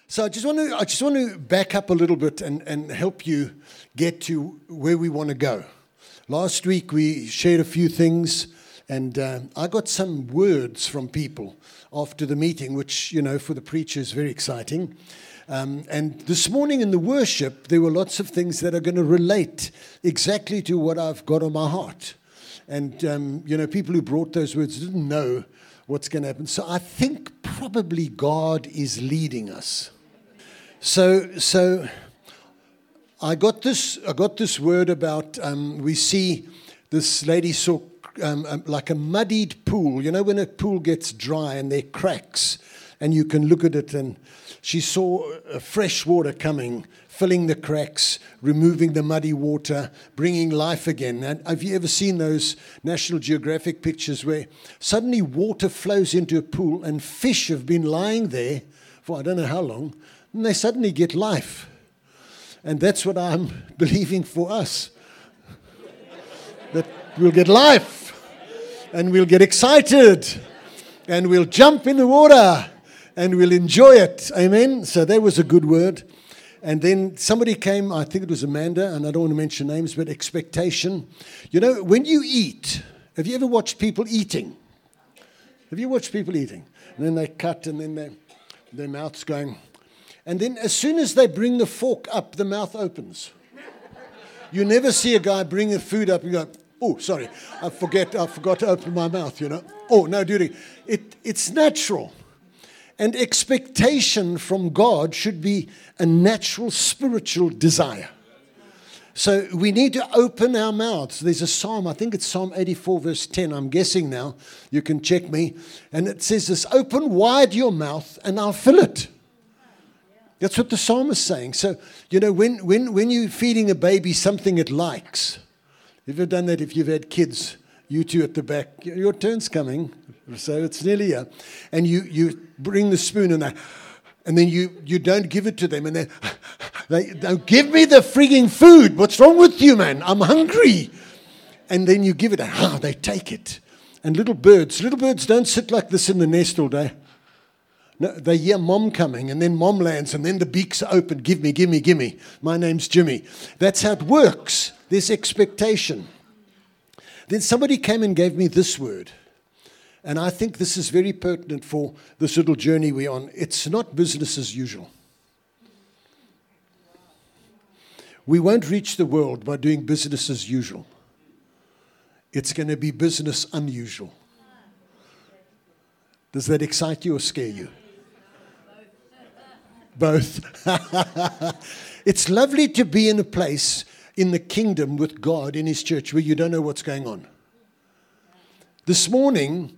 So I just want to back up a little bit and help you get to where we want to go. Last week we shared a few things, and I got some words from people after the meeting, which, you know, for the preacher is very exciting. And this morning in the worship, there were lots of things that are going to relate exactly to what I've got on my heart. And, you know, people who brought those words didn't know what's going to happen. So I think probably God is leading us. So I got this word about, we see this lady saw like a muddied pool. You know, when a pool gets dry and there are cracks and you can look at it, and she saw fresh water coming, filling the cracks, removing the muddy water, bringing life again. And have you ever seen those National Geographic pictures where suddenly water flows into a pool and fish have been lying there for I don't know how long, and they suddenly get life? And that's what I'm believing for us. That we'll get life, and we'll get excited, and we'll jump in the water, and we'll enjoy it. Amen? So that was a good word. And then somebody came, I think it was Amanda, and I don't want to mention names, but expectation. You know, when you eat, have you ever watched people eating? Have you watched people eating? And then they cut, and then their mouth's going. And then as soon as they bring the fork up, the mouth opens. You never see a guy bring the food up and go, oh, sorry, I forgot to open my mouth, you know. Oh, no, duty. It's natural. And expectation from God should be a natural spiritual desire. So we need to open our mouths. There's a psalm, I think it's Psalm 84, verse 10. I'm guessing now. You can check me. And it says this, open wide your mouth and I'll fill it. That's what the psalm is saying. So, you know, when you're feeding a baby something it likes, have you ever done that if you've had kids? You two at the back, your turn's coming, so it's nearly here. And you bring the spoon and then you don't give it to them, and they don't give me the frigging food. What's wrong with you, man? I'm hungry. And then you give it, they take it. And little birds don't sit like this in the nest all day. No, they hear mom coming, and then mom lands, and then the beaks are open. Give me, give me, give me. My name's Jimmy. That's how it works. There's expectation. Then somebody came and gave me this word. And I think this is very pertinent for this little journey we're on. It's not business as usual. We won't reach the world by doing business as usual. It's going to be business unusual. Does that excite you or scare you? Both. It's lovely to be in a place in the kingdom with God in His church where you don't know what's going on. This morning,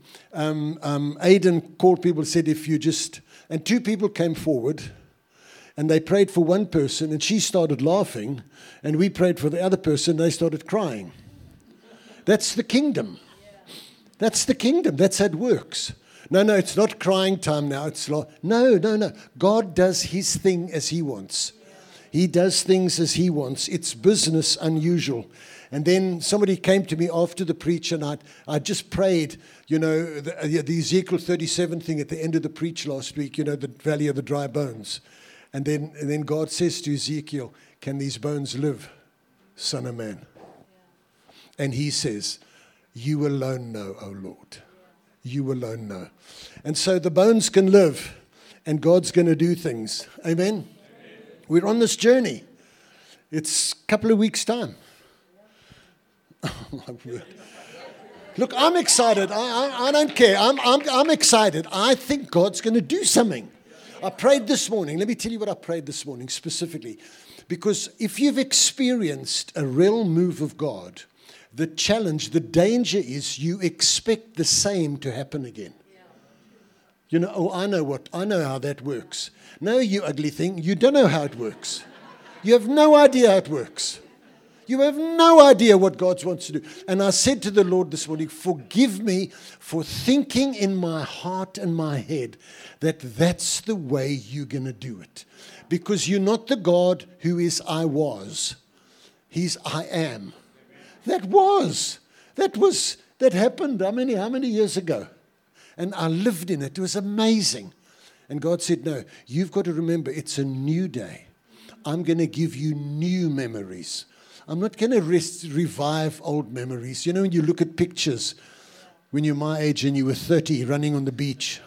Aidan called people and said, and two people came forward and they prayed for one person and she started laughing, and we prayed for the other person and they started crying. That's the kingdom. That's the kingdom. That's how it works. No, it's not crying time now. It's no. God does His thing as He wants. He does things as He wants. It's business unusual. And then somebody came to me after the preach, and I just prayed, you know, the Ezekiel 37 thing at the end of the preach last week, you know, the valley of the dry bones. And then God says to Ezekiel, can these bones live, son of man? And He says, you alone know, O Lord. You alone know. And so the bones can live, and God's going to do things. Amen? We're on this journey. It's a couple of weeks' time. Oh, my word. Look, I'm excited. I don't care. I'm excited. I think God's going to do something. I prayed this morning. Let me tell you what I prayed this morning specifically. Because if you've experienced a real move of God, the challenge, the danger is you expect the same to happen again. You know, I know how that works. No, you ugly thing, you don't know how it works. You have no idea how it works. You have no idea what God wants to do. And I said to the Lord this morning, forgive me for thinking in my heart and my head that that's the way you're going to do it. Because you're not the God who is I was. He's I am. That happened how many years ago? And I lived in it. It was amazing. And God said, no, you've got to remember, it's a new day. I'm going to give you new memories. I'm not going to revive old memories. You know, when you look at pictures when you're my age and you were 30 running on the beach,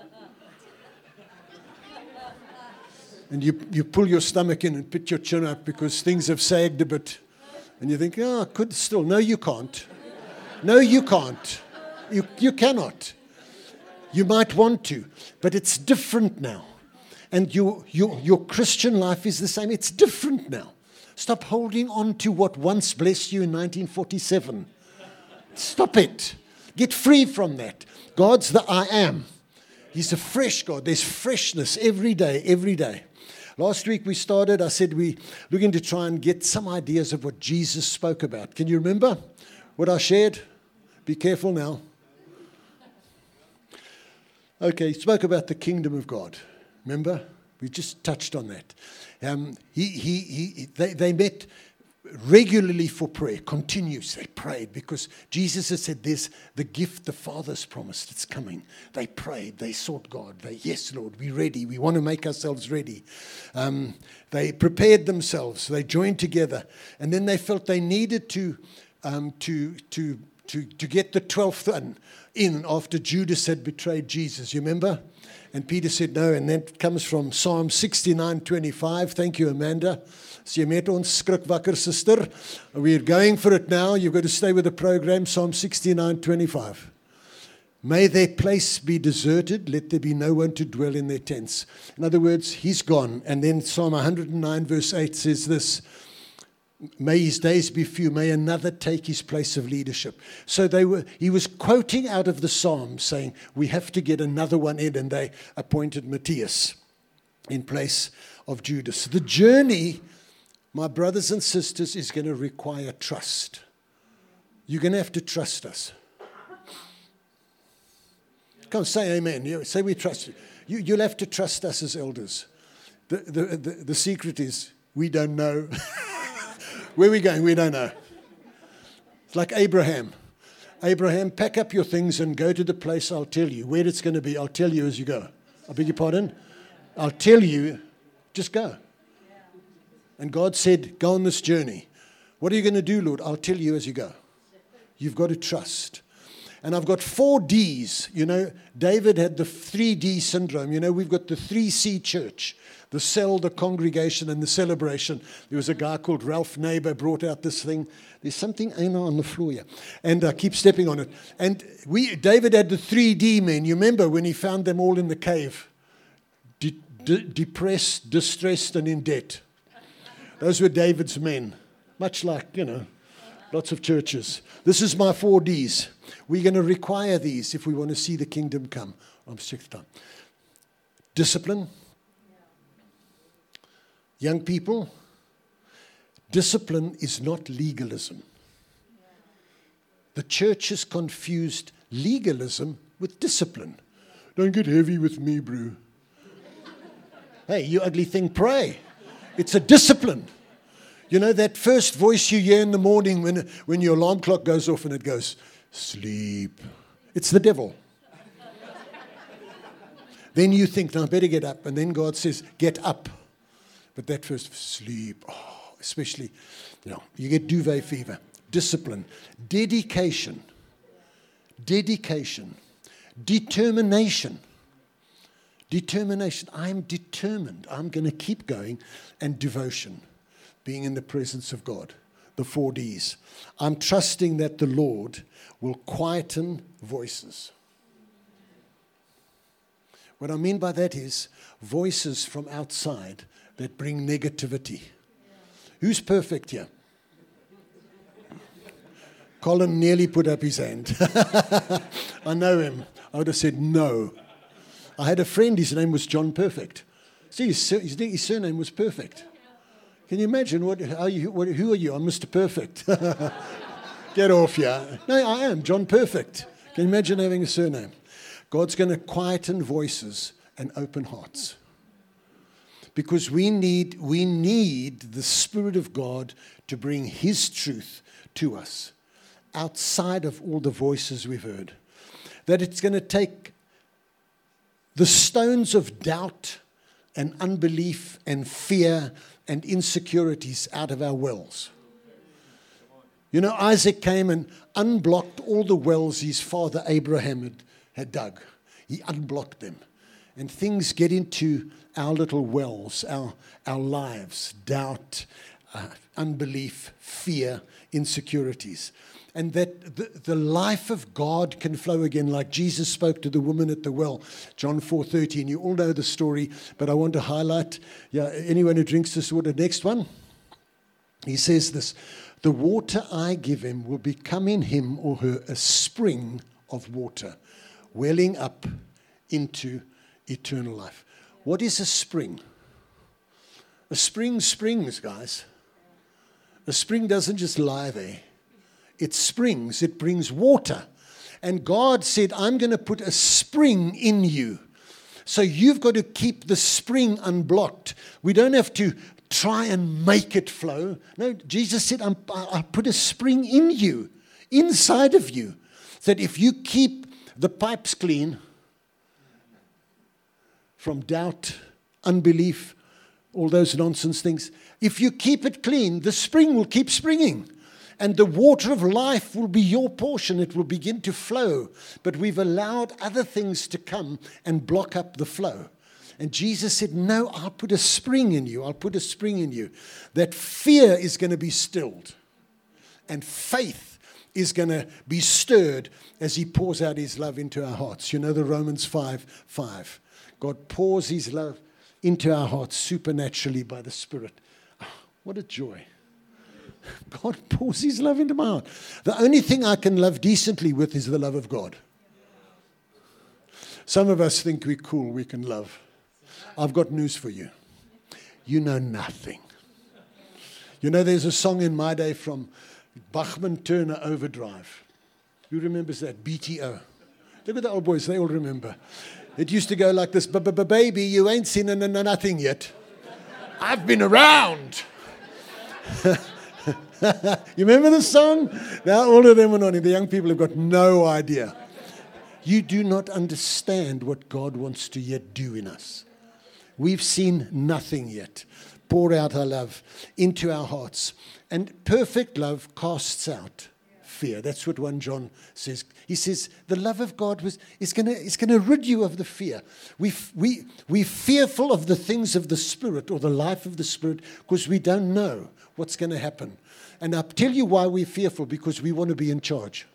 and you pull your stomach in and put your chin up because things have sagged a bit, and you think, oh, I could still. No, you can't. No, you can't. You cannot. You might want to, but it's different now. And your Christian life is the same. It's different now. Stop holding on to what once blessed you in 1947. Stop it. Get free from that. God's the I am. He's a fresh God. There's freshness every day, every day. Last week I said we're looking to try and get some ideas of what Jesus spoke about. Can you remember what I shared? Be careful now. Okay, he spoke about the kingdom of God. Remember? We just touched on that. They met regularly for prayer, continuous. They prayed because Jesus had said, there's the gift the Father's promised. It's coming. They prayed. They sought God. Yes, Lord, we're ready. We want to make ourselves ready. They prepared themselves. They joined together. And then they felt they needed to get the 12th in after Judas had betrayed Jesus. You remember? And Peter said no, and that comes from Psalm 69:25. Thank you, Amanda. So jy met ons skrik wakker, sister. We're going for it now. You've got to stay with the program. Psalm 69:25. May their place be deserted. Let there be no one to dwell in their tents. In other words, he's gone. And then Psalm 109 verse 8 says this. May his days be few. May another take his place of leadership. So he was quoting out of the Psalms saying, we have to get another one in. And they appointed Matthias in place of Judas. The journey, my brothers and sisters, is going to require trust. You're going to have to trust us. Come on, say amen. Say we trust you. You'll have to trust us as elders. The secret is we don't know. Where are we going? We don't know. It's like Abraham. Abraham, pack up your things and go to the place I'll tell you. Where it's going to be, I'll tell you as you go. I beg your pardon? I'll tell you, just go. And God said, go on this journey. What are you going to do, Lord? I'll tell you as you go. You've got to trust. And I've got 4 Ds. You know, David had the 3D syndrome. You know, we've got the 3C church. The cell, the congregation, and the celebration. There was a guy called Ralph Neighbor brought out this thing. There's something on the floor here. And I keep stepping on it. And David had the 3D men. You remember when he found them all in the cave? Depressed, distressed, and in debt. Those were David's men. Much like, lots of churches. This is my 4 Ds. We're going to require these if we want to see the kingdom come. I'm sick of time. Discipline. Young people, discipline is not legalism. The church has confused legalism with discipline. Don't get heavy with me, bro. Hey, you ugly thing, pray. It's a discipline. You know, that first voice you hear in the morning when your alarm clock goes off and it goes, sleep. It's the devil. Then you think, now I better get up. And then God says, get up. But that first, sleep, especially, you get duvet fever. Discipline, dedication, determination. I'm determined. I'm going to keep going. And devotion, being in the presence of God. The 4 Ds. I'm trusting that the Lord will quieten voices. What I mean by that is voices from outside that bring negativity. Who's perfect here? Colin nearly put up his hand. I know him. I would have said no. I had a friend, his name was John Perfect. See, his surname was Perfect. Can you imagine? Who are you? I'm Mr. Perfect. Get off here. No, I am John Perfect. Can you imagine having a surname? God's going to quieten voices and open hearts. Because we need the Spirit of God to bring His truth to us, outside of all the voices we've heard. That it's going to take the stones of doubt and unbelief and fear and insecurities out of our wells. You know, Isaac came and unblocked all the wells his father Abraham had dug. He unblocked them. And things get into our little wells, our lives, doubt, unbelief, fear, insecurities. And that the life of God can flow again, like Jesus spoke to the woman at the well, John 4:13. You all know the story, but I want to highlight, anyone who drinks this water. Next one. He says this, the water I give him will become in him or her a spring of water, welling up into eternal life. What is a spring? A spring springs, guys. A spring doesn't just lie there. It springs, it brings water. And God said, I'm going to put a spring in you. So you've got to keep the spring unblocked. We don't have to try and make it flow. No, Jesus said, I put a spring in you, inside of you, that if you keep the pipes clean from doubt, unbelief, all those nonsense things, if you keep it clean, the spring will keep springing. And the water of life will be your portion. It will begin to flow. But we've allowed other things to come and block up the flow. And Jesus said, no, I'll put a spring in you. I'll put a spring in you. That fear is going to be stilled. And faith is going to be stirred as he pours out his love into our hearts. You know the Romans 5:5. God pours his love into our hearts supernaturally by the Spirit. Oh, what a joy. God pours his love into my heart. The only thing I can love decently with is the love of God. Some of us think we're cool, we can love. I've got news for you. You know nothing. You know, there's a song in my day from Bachman Turner Overdrive. Who remembers that? BTO. Look at the old boys, they all remember. It used to go like this, baby, you ain't seen nothing yet. I've been around. You remember the song? Now all of them are on it. The young people have got no idea. You do not understand what God wants to yet do in us. We've seen nothing yet. Pour out our love into our hearts. And perfect love casts out fear. That's what 1 John says. He says the love of God is going to rid you of the fear. We're fearful of the things of the Spirit or the life of the Spirit because we don't know what's going to happen. And I'll tell you why we're fearful, because we want to be in charge.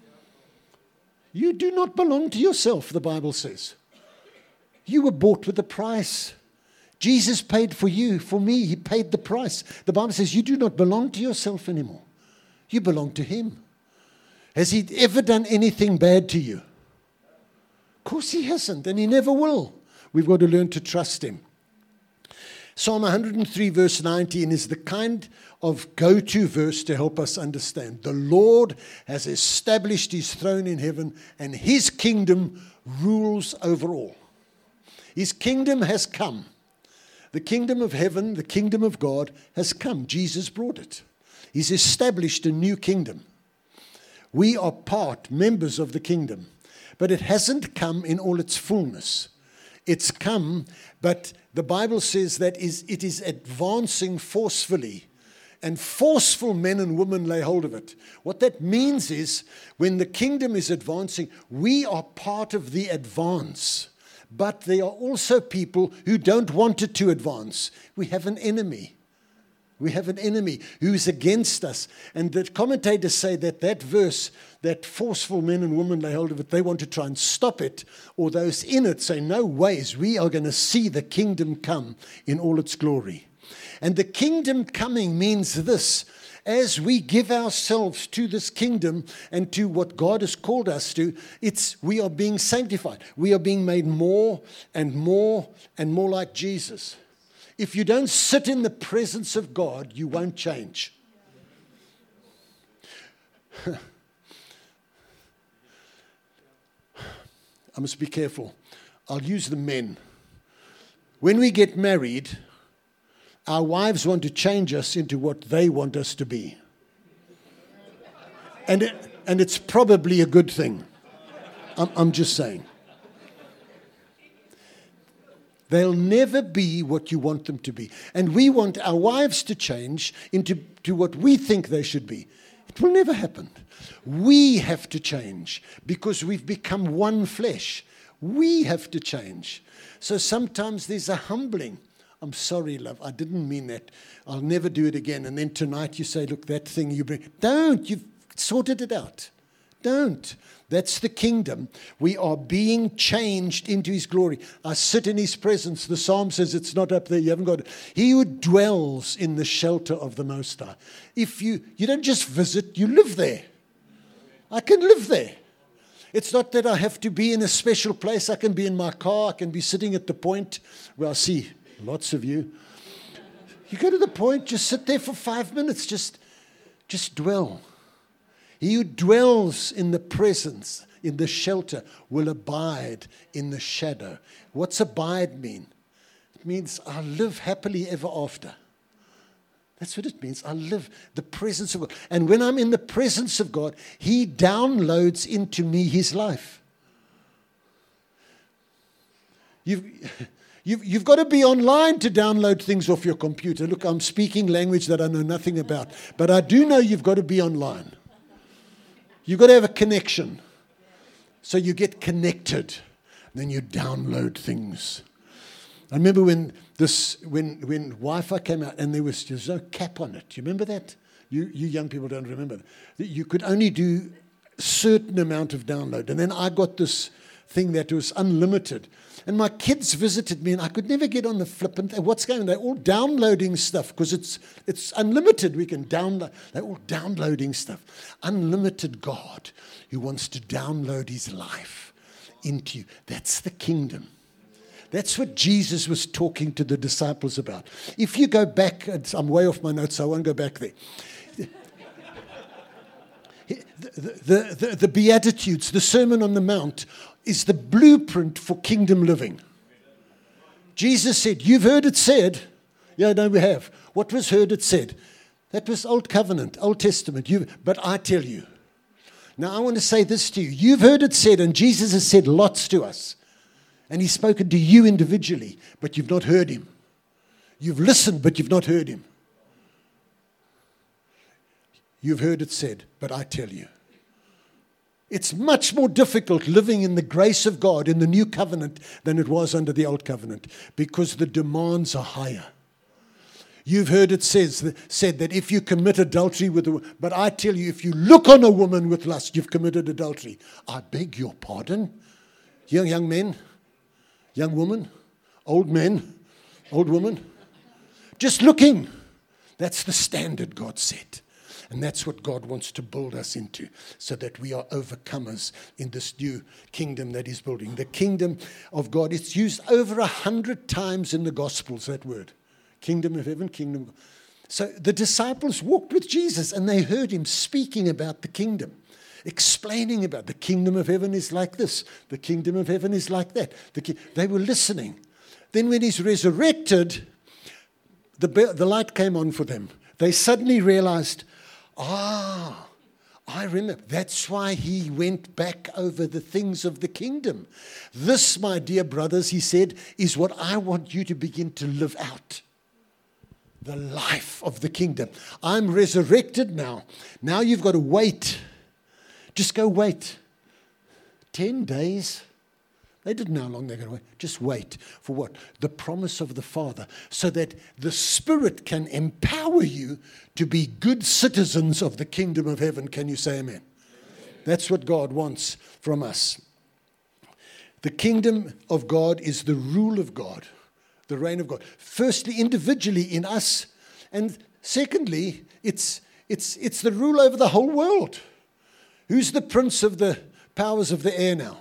You do not belong to yourself, the Bible says. You were bought with a price. Jesus paid for you, for me. He paid the price. The Bible says you do not belong to yourself anymore. You belong to him. Has he ever done anything bad to you? Of course he hasn't, and he never will. We've got to learn to trust him. Psalm 103 verse 19 is the kind of go-to verse to help us understand. The Lord has established his throne in heaven, and his kingdom rules over all. His kingdom has come. The kingdom of heaven, the kingdom of God has come. Jesus brought it. He's established a new kingdom. We are members of the kingdom, but it hasn't come in all its fullness. It's come, but the Bible says that it is advancing forcefully, and forceful men and women lay hold of it. What that means is when the kingdom is advancing, we are part of the advance, but there are also people who don't want it to advance. We have an enemy. We have an enemy who's against us. And the commentators say that verse, that forceful men and women lay hold of it, they want to try and stop it. Or those in it say, no ways, we are going to see the kingdom come in all its glory. And the kingdom coming means this. As we give ourselves to this kingdom and to what God has called us to, we are being sanctified. We are being made more and more and more like Jesus. If you don't sit in the presence of God, you won't change. I must be careful. I'll use the men. When we get married, our wives want to change us into what they want us to be. And it's probably a good thing. I'm just saying. They'll never be what you want them to be. And we want our wives to change to what we think they should be. It will never happen. We have to change because we've become one flesh. We have to change. So sometimes there's a humbling. I'm sorry, love, I didn't mean that. I'll never do it again. And then tonight you say, look, that thing you bring. Don't. You've sorted it out. Don't. That's the kingdom. We are being changed into his glory. I sit in his presence. The psalm says it's not up there. You haven't got it. He who dwells in the shelter of the Most High. If you don't just visit, you live there. I can live there. It's not that I have to be in a special place. I can be in my car. I can be sitting at the point where I see lots of you. You go to the point, just sit there for 5 minutes. Just dwell. He who dwells in the presence, in the shelter, will abide in the shadow. What's abide mean? It means I'll live happily ever after. That's what it means. I live the presence of God. And when I'm in the presence of God, he downloads into me his life. You've got to be online to download things off your computer. Look, I'm speaking language that I know nothing about. But I do know you've got to be online. You've got to have a connection. So you get connected. Then you download things. I remember when Wi-Fi came out and there's no cap on it. You remember that? You young people don't remember that. You could only do a certain amount of download. And then I got this thing that was unlimited. And my kids visited me and I could never get on the flip. And what's going on? They're all downloading stuff because it's unlimited. We can download. They're all downloading stuff. Unlimited God who wants to download his life into you. That's the kingdom. That's what Jesus was talking to the disciples about. If you go back, I'm way off my notes, so I won't go back there. The Beatitudes, the Sermon on the Mount, is the blueprint for kingdom living. Jesus said, you've heard it said. Yeah, no, we have. What was heard it said? That was Old Covenant, Old Testament. But I tell you. Now, I want to say this to you. You've heard it said, and Jesus has said lots to us. And he's spoken to you individually, but you've not heard him. You've listened, but you've not heard him. You've heard it said, but I tell you. It's much more difficult living in the grace of God in the new covenant than it was under the old covenant because the demands are higher. You've heard it said that if you commit adultery with a woman, but I tell you, if you look on a woman with lust, you've committed adultery. I beg your pardon. Young men. Young woman, old men, old woman, just looking. That's the standard God set. And that's what God wants to build us into so that we are overcomers in this new kingdom that he's building. The kingdom of God, it's used over 100 times in the Gospels, that word. Kingdom of heaven, kingdom of God. So the disciples walked with Jesus and they heard him speaking about the kingdom. Explaining about the kingdom of heaven is like this. The kingdom of heaven is like that. They were listening. Then when he's resurrected, the light came on for them. They suddenly realized, I remember. That's why he went back over the things of the kingdom. This, my dear brothers, he said, is what I want you to begin to live out. The life of the kingdom. I'm resurrected now. Now you've got to wait. Just go wait. 10 days. They didn't know how long they're going to wait. Just wait for what? The promise of the Father. So that the Spirit can empower you to be good citizens of the kingdom of heaven. Can you say amen? That's what God wants from us. The kingdom of God is the rule of God. The reign of God. Firstly, individually in us. And secondly, it's the rule over the whole world. Who's the prince of the powers of the air now?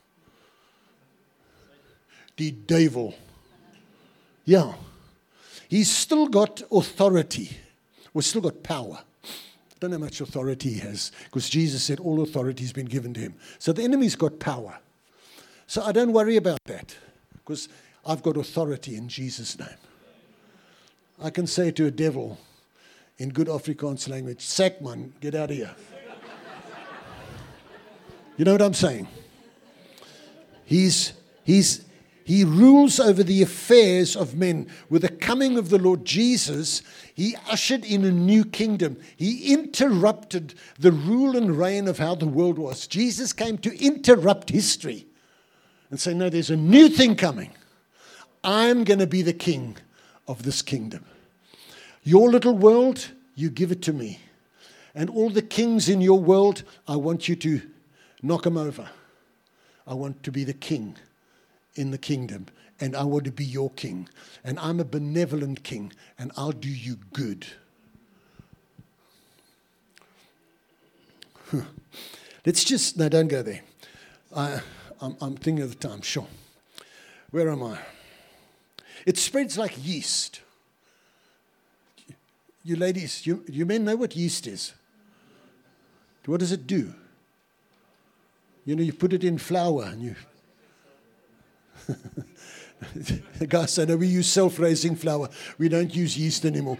The devil. Yeah. He's still got authority. We've still got power. I don't know how much authority he has because Jesus said all authority has been given to him. So the enemy's got power. So I don't worry about that because I've got authority in Jesus' name. I can say to a devil in good Afrikaans language, "Sack man, get out of here." You know what I'm saying? He's He rules over the affairs of men. With the coming of the Lord Jesus, he ushered in a new kingdom. He interrupted the rule and reign of how the world was. Jesus came to interrupt history and say, no, there's a new thing coming. I'm going to be the king of this kingdom. Your little world, you give it to me. And all the kings in your world, I want you to knock them over. I want to be the king in the kingdom, and I want to be your king. And I'm a benevolent king, and I'll do you good. Let's just, no, don't go there. I'm thinking of the time, sure. Where am I? It spreads like yeast. You ladies, you men know what yeast is. What does it do? You know, you put it in flour and you... The guy said, no, we use self-raising flour. We don't use yeast anymore.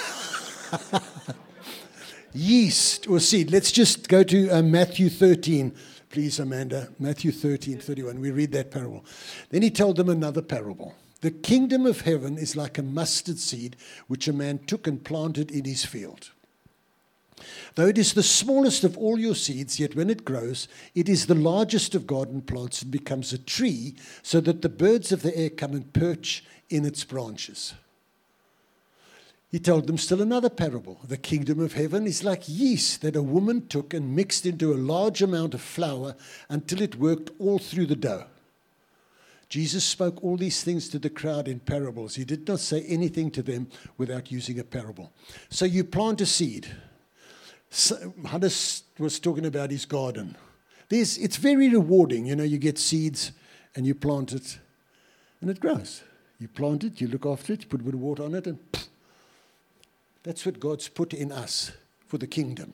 Yeast or seed. Let's just go to Matthew 13. Please, Amanda. Matthew 13:31. We read that parable. Then he told them another parable. The kingdom of heaven is like a mustard seed, which a man took and planted in his field. Though it is the smallest of all your seeds, yet when it grows, it is the largest of garden plants and becomes a tree, so that the birds of the air come and perch in its branches. He told them still another parable. The kingdom of heaven is like yeast that a woman took and mixed into a large amount of flour until it worked all through the dough. Jesus spoke all these things to the crowd in parables. He did not say anything to them without using a parable. So you plant a seed. So Hannes was talking about his garden. It's very rewarding. You know, you get seeds and you plant it and it grows. You plant it, you look after it, you put a bit of water on it, and that's what God's put in us for the kingdom.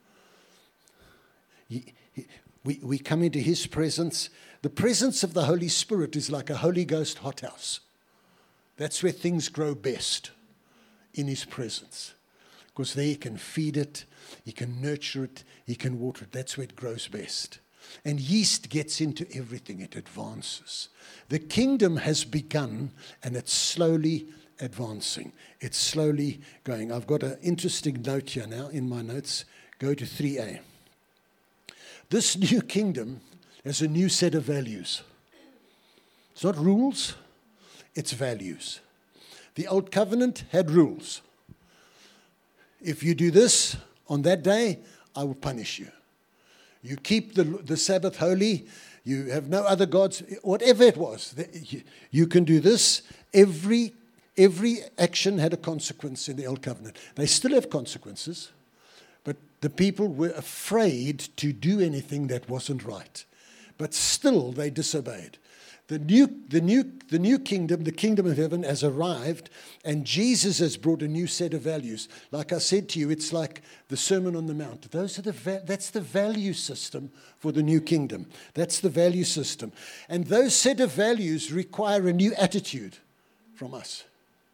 We come into his presence. The presence of the Holy Spirit is like a Holy Ghost hothouse. That's where things grow best, in his presence. Because there he can feed it, he can nurture it, he can water it. That's where it grows best. And yeast gets into everything. It advances. The kingdom has begun, and it's slowly advancing. It's slowly going. I've got an interesting note here now in my notes. Go to 3a. This new kingdom has a new set of values. It's not rules, it's values. The old covenant had rules. If you do this on that day, I will punish you. You keep the Sabbath holy. You have no other gods. Whatever it was, you can do this. Every action had a consequence in the old covenant. They still have consequences, but the people were afraid to do anything that wasn't right. But still, they disobeyed. The new kingdom, the kingdom of heaven, has arrived, and Jesus has brought a new set of values. Like I said to you, it's like the Sermon on the Mount. That's the value system for the new kingdom. That's the value system. And those set of values require a new attitude from us.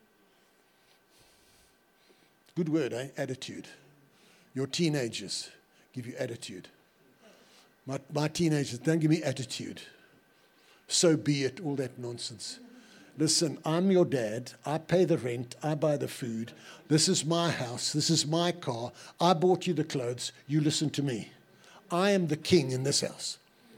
Good word, eh? Attitude. Your teenagers give you attitude. My teenagers, don't give me attitude. So be it, all that nonsense. Listen, I'm your dad. I pay the rent. I buy the food. This is my house. This is my car. I bought you the clothes. You listen to me. I am the king in this house.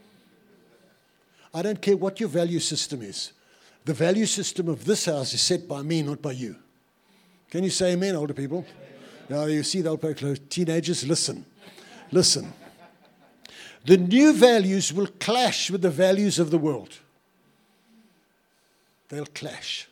I don't care what your value system is. The value system of this house is set by me, not by you. Can you say amen, older people? Now you see the old people, teenagers, listen. Listen. The new values will clash with the values of the world. They'll clash.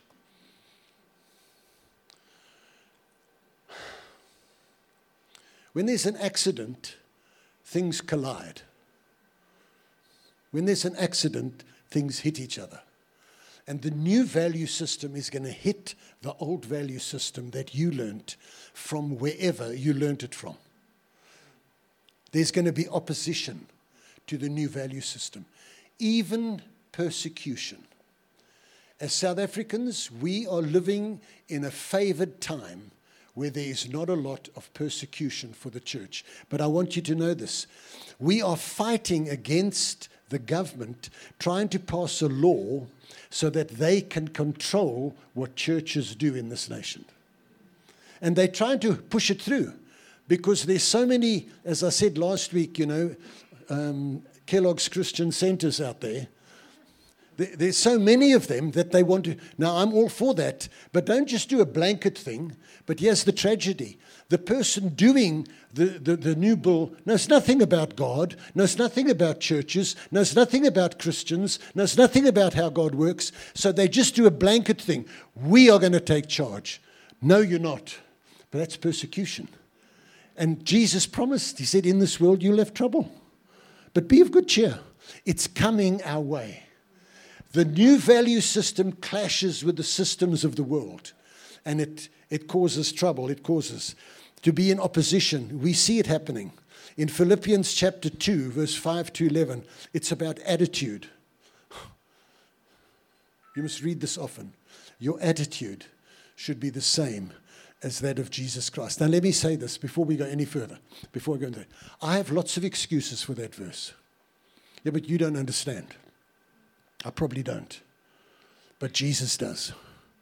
When there's an accident, things collide. When there's an accident, things hit each other. And the new value system is going to hit the old value system that you learned from wherever you learned it from. There's going to be opposition to the new value system, even persecution. As South Africans, we are living in a favored time where there is not a lot of persecution for the church. But I want you to know this. We are fighting against the government trying to pass a law so that they can control what churches do in this nation. And they're trying to push it through because there's so many, as I said last week, Kellogg's Christian Centers out there. There's so many of them that they want to. Now, I'm all for that, but don't just do a blanket thing. But here's the tragedy. The person doing the new bill knows nothing about God, knows nothing about churches, knows nothing about Christians, knows nothing about how God works. So they just do a blanket thing. We are going to take charge. No, you're not. But that's persecution. And Jesus promised, he said, in this world you'll have trouble. But be of good cheer. It's coming our way. The new value system clashes with the systems of the world. And it causes trouble. It causes to be in opposition. We see it happening. In Philippians chapter 2, verse 5 to 11, it's about attitude. You must read this often. Your attitude should be the same as that of Jesus Christ. Now let me say this before we go any further. Before I go into that. I have lots of excuses for that verse. Yeah, but you don't understand. I probably don't. But Jesus does.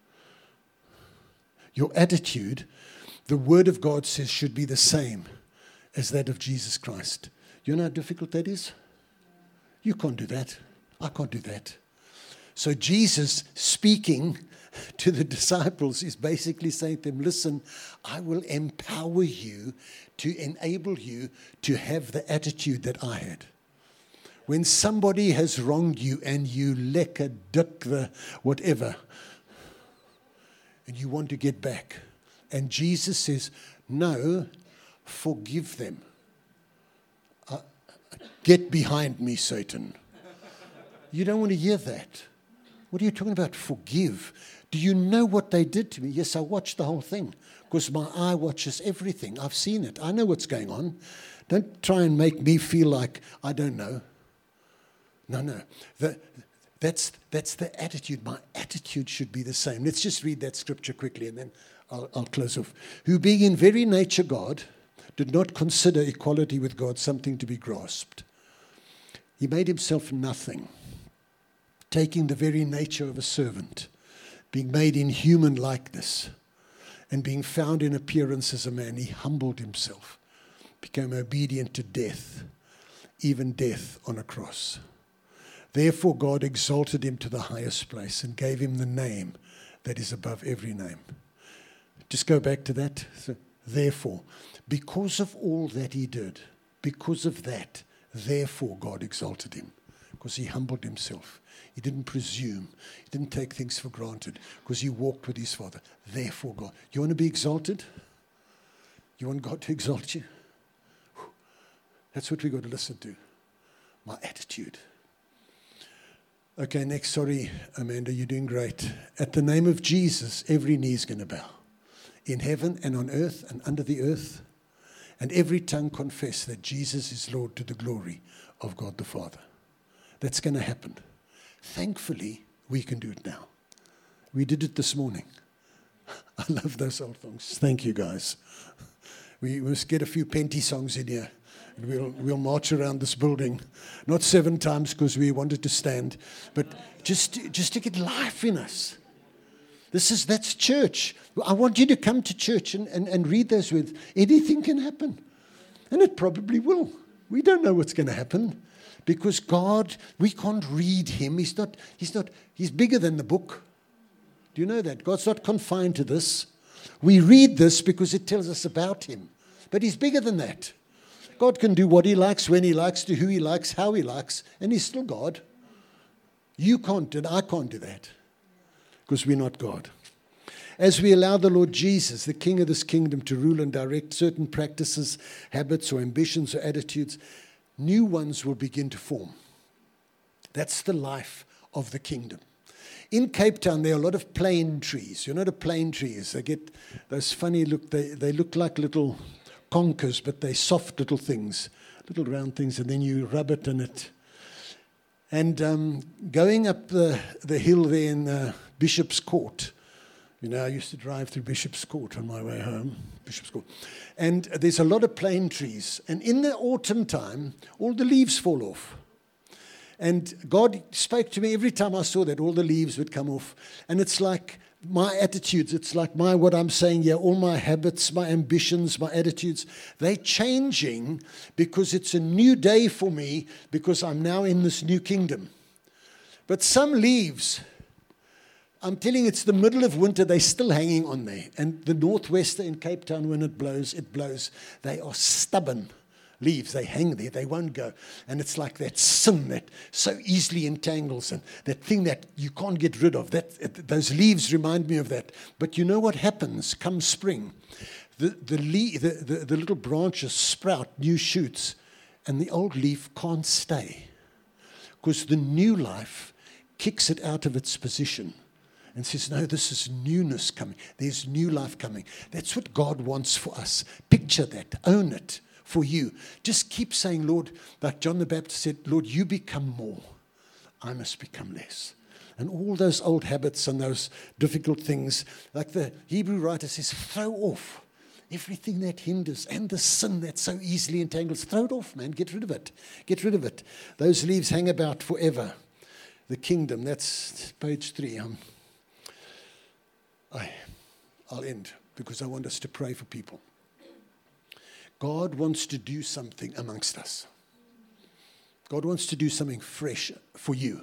Your attitude, the Word of God says, should be the same as that of Jesus Christ. You know how difficult that is? You can't do that. I can't do that. So Jesus speaking to the disciples is basically saying to them, listen, I will empower you to enable you to have the attitude that I had. When somebody has wronged you and you lekker, dik, the whatever, and you want to get back, and Jesus says, no, forgive them. Get behind me, Satan. You don't want to hear that. What are you talking about? Forgive. Do you know what they did to me? Yes, I watched the whole thing because my eye watches everything. I've seen it. I know what's going on. Don't try and make me feel like I don't know. No. That's the attitude. My attitude should be the same. Let's just read that scripture quickly and then I'll close off. Who being in very nature God, did not consider equality with God something to be grasped. He made himself nothing, taking the very nature of a servant, being made in human likeness, and being found in appearance as a man, he humbled himself, became obedient to death, even death on a cross. Therefore God exalted him to the highest place and gave him the name that is above every name. Just go back to that. So, therefore, because of all that he did, because of that, therefore God exalted him, because he humbled himself. He didn't presume. He didn't take things for granted, because he walked with his Father. Therefore God. You want to be exalted? You want God to exalt you? That's what we've got to listen to. My attitude. Okay, next. Sorry, Amanda, you're doing great. At the name of Jesus, every knee is going to bow. In heaven and on earth and under the earth. And every tongue confess that Jesus is Lord to the glory of God the Father. That's going to happen. Thankfully, we can do it now. We did it this morning. I love those old songs. Thank you, guys. We must get a few Penty songs in here. We'll march around this building, not 7 times because we wanted to stand, but just to get life in us. That's church. I want you to come to church and read those words. Anything can happen, and it probably will. We don't know what's going to happen because God, we can't read him. He's bigger than the book. Do you know that? God's not confined to this. We read this because it tells us about him, but he's bigger than that. God can do what he likes, when he likes, to who he likes, how he likes, and he's still God. You can't, and I can't do that because we're not God. As we allow the Lord Jesus, the King of this kingdom, to rule and direct certain practices, habits, or ambitions, or attitudes, new ones will begin to form. That's the life of the kingdom. In Cape Town, there are a lot of plane trees. You know what a plane tree is? They get those funny look, they look like little conkers, but they're soft little things, little round things, and then you rub it in it. And going up the hill there in Bishop's Court, I used to drive through Bishop's Court on my way home, Bishop's Court, and there's a lot of plane trees. And in the autumn time, all the leaves fall off. And God spoke to me every time I saw that, all the leaves would come off. And it's like my attitudes, it's like what I'm saying here, all my habits, my ambitions, my attitudes, they're changing because it's a new day for me because I'm now in this new kingdom. But some leaves, I'm telling you, it's the middle of winter, they're still hanging on there. And the northwester in Cape Town, when it blows, it blows. They are stubborn leaves. They hang there. They won't go. And it's like that sin that so easily entangles and that thing that you can't get rid of. Those leaves remind me of that. But you know what happens come spring? The little branches sprout new shoots and the old leaf can't stay because the new life kicks it out of its position and says, no, this is newness coming. There's new life coming. That's what God wants for us. Picture that. Own it for you. Just keep saying, Lord, like John the Baptist said, Lord, you become more. I must become less. And all those old habits and those difficult things, like the Hebrew writer says, throw off everything that hinders and the sin that so easily entangles. Throw it off, man. Get rid of it. Get rid of it. Those leaves hang about forever. The kingdom, that's page 3. I'll end because I want us to pray for people. God wants to do something amongst us. God wants to do something fresh for you.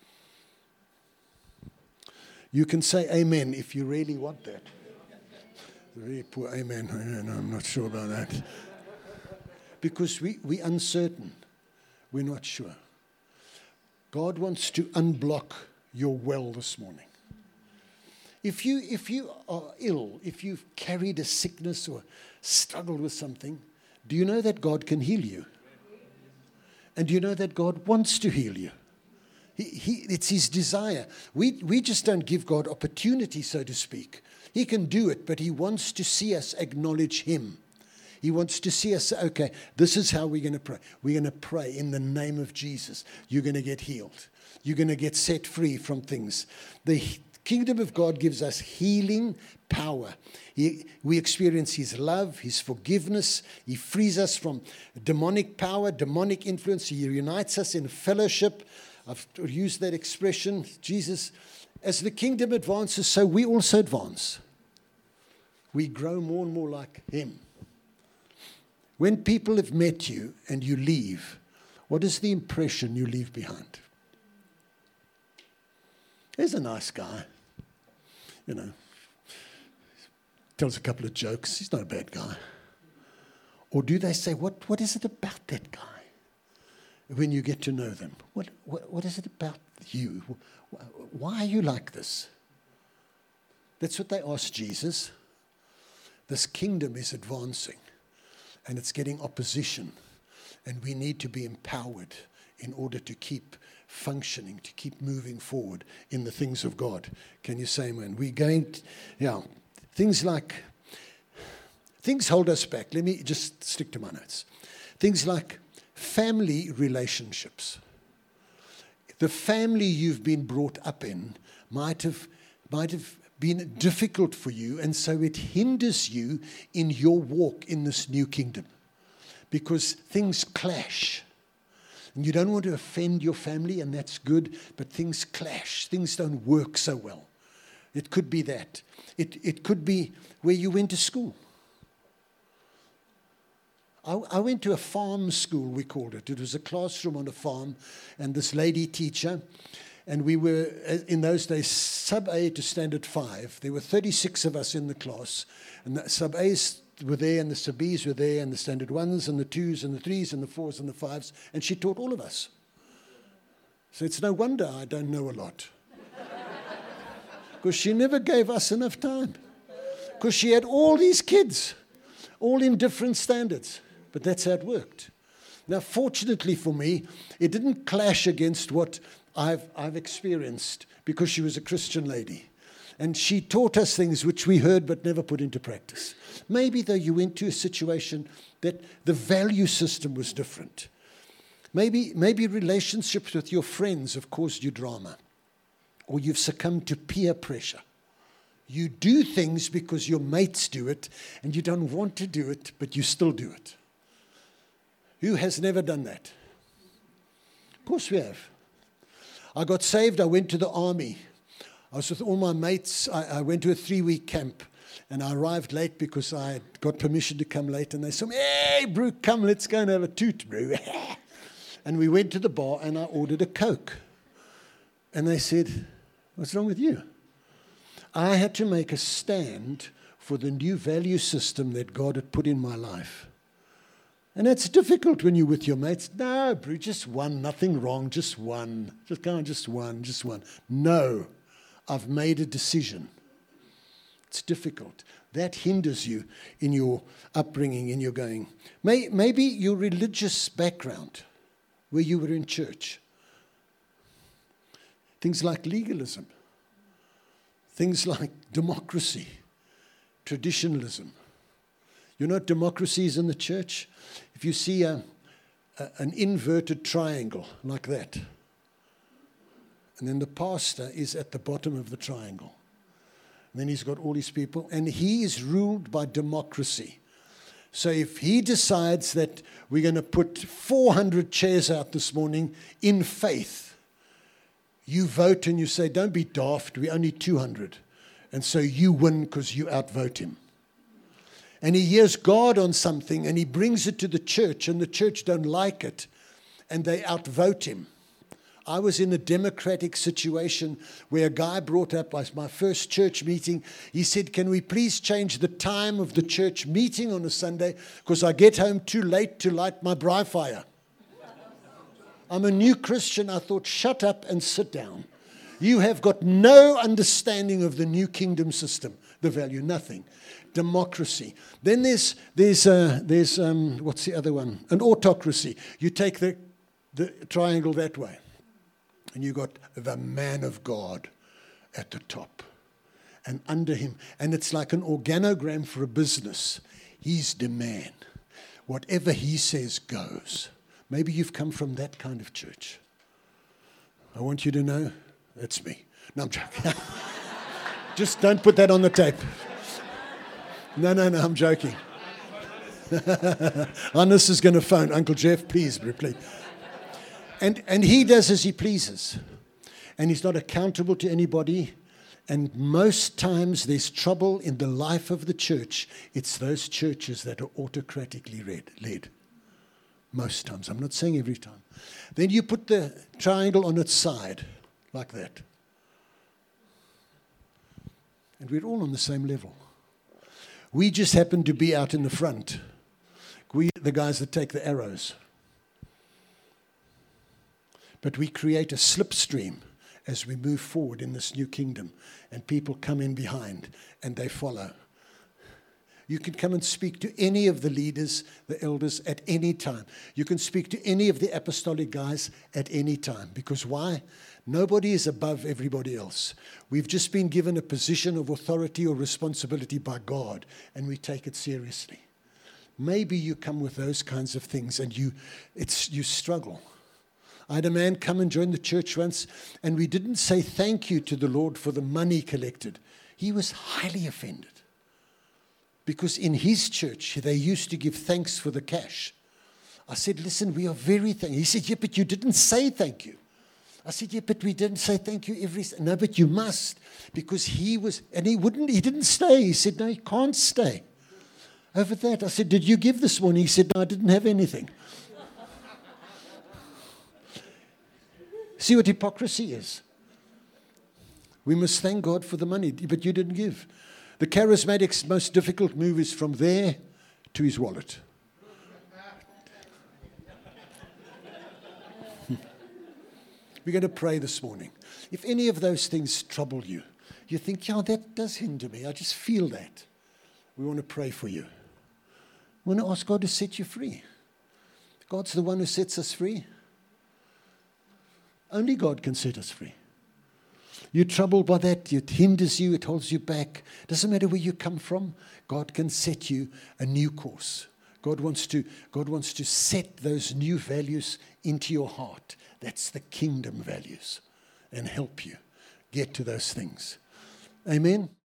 You can say amen if you really want that. Very poor amen. I'm not sure about that. Because we're uncertain. We're not sure. God wants to unblock your well this morning. If you are ill, if you've carried a sickness or struggled with something, do you know that God can heal you? And do you know that God wants to heal you? It's His desire. We just don't give God opportunity, so to speak. He can do it, but He wants to see us acknowledge Him. He wants to see us say, okay, this is how we're going to pray. We're going to pray in the name of Jesus. You're going to get healed. You're going to get set free from things. The kingdom of God gives us healing power. We experience His love, His forgiveness. He frees us from demonic power, demonic influence. He unites us in fellowship. I've used that expression. Jesus, as the kingdom advances, so we also advance. We grow more and more like Him. When people have met you and you leave, what is the impression you leave behind? He's a nice guy, tells a couple of jokes. He's not a bad guy. Or do they say, what is it about that guy? When you get to know them, what is it about you? Why are you like this? That's what they asked Jesus. This kingdom is advancing, and it's getting opposition, and we need to be empowered in order to keep functioning, to keep moving forward in the things of God. Can you say amen? We're going to, things hold us back. Let me just stick to my notes. Things like family relationships. The family you've been brought up in might have been difficult for you, and so it hinders you in your walk in this new kingdom because things clash. And you don't want to offend your family, and that's good, but things clash. Things don't work so well. It could be that. It could be where you went to school. I went to a farm school, we called it. It was a classroom on a farm, and this lady teacher, and we were, in those days, sub-A to standard 5. There were 36 of us in the class, and the sub-A's were there, and the sub-B's were there, and the standard 1s, and the 2s, and the 3s, and the 4s, and the 5s, and she taught all of us. So it's no wonder I don't know a lot. Because she never gave us enough time. Because she had all these kids, all in different standards. But that's how it worked. Now, fortunately for me, it didn't clash against what I've experienced because she was a Christian lady. And she taught us things which we heard but never put into practice. Maybe, though, you went to a situation that the value system was different. Maybe relationships with your friends have caused you drama. Or you've succumbed to peer pressure. You do things because your mates do it, and you don't want to do it, but you still do it. Who has never done that? Of course we have. I got saved. I went to the army. I was with all my mates. I went to a 3-week camp. And I arrived late because I had got permission to come late. And they said, hey, Brooke, come, let's go and have a toot, bro. And we went to the bar and I ordered a Coke. And they said, what's wrong with you? I had to make a stand for the new value system that God had put in my life. And it's difficult when you're with your mates. No, bro, just one, nothing wrong, just one. Just go on, just one. No, I've made a decision. It's difficult. That hinders you in your upbringing, in your going. Maybe your religious background, where you were in church. Things like legalism. Things like democracy, traditionalism. You know what democracy is in the church? If you see an inverted triangle like that, and then the pastor is at the bottom of the triangle. And then he's got all these people, and he is ruled by democracy. So if he decides that we're going to put 400 chairs out this morning in faith, you vote and you say, don't be daft, we're only 200. And so you win because you outvote him. And he hears God on something, and he brings it to the church, and the church don't like it, and they outvote him. I was in a democratic situation where a guy brought up my first church meeting. He said, can we please change the time of the church meeting on a Sunday because I get home too late to light my braai fire. I'm a new Christian. I thought, shut up and sit down. You have got no understanding of the new kingdom system, the value, nothing. Democracy. Then there's what's the other one? An autocracy. You take the triangle that way. And you got the man of God at the top. And under him. And it's like an organogram for a business. He's the man. Whatever he says goes. Maybe you've come from that kind of church. I want you to know, it's me. No, I'm joking. Just don't put that on the tape. No, I'm joking. Hannes is going to phone. Uncle Jeff, please. And he does as he pleases. And he's not accountable to anybody. And most times there's trouble in the life of the church. It's those churches that are autocratically led. Most times. I'm not saying every time. Then you put the triangle on its side, like that. And we're all on the same level. We just happen to be out in the front. We the guys that take the arrows. But we create a slipstream as we move forward in this new kingdom. And people come in behind and they follow. You can come and speak to any of the leaders, the elders, at any time. You can speak to any of the apostolic guys at any time. Because why? Nobody is above everybody else. We've just been given a position of authority or responsibility by God, and we take it seriously. Maybe you come with those kinds of things and you struggle. I had a man come and join the church once, and we didn't say thank you to the Lord for the money collected. He was highly offended. Because in his church, they used to give thanks for the cash. I said, listen, we are very thankful. He said, yeah, but you didn't say thank you. I said, yeah, but we didn't say thank you No, but you must. Because he didn't stay. He said, no, he can't stay. Over that, I said, did you give this morning? He said, no, I didn't have anything. See what hypocrisy is. We must thank God for the money, but you didn't give. The charismatic's most difficult move is from there to his wallet. We're going to pray this morning. If any of those things trouble you, you think, yeah, that does hinder me. I just feel that. We want to pray for you. We want to ask God to set you free. God's the one who sets us free. Only God can set us free. You're troubled by that. It hinders you. It holds you back. Doesn't matter where you come from. God can set you a new course. God wants to set those new values into your heart. That's the kingdom values. And help you get to those things. Amen.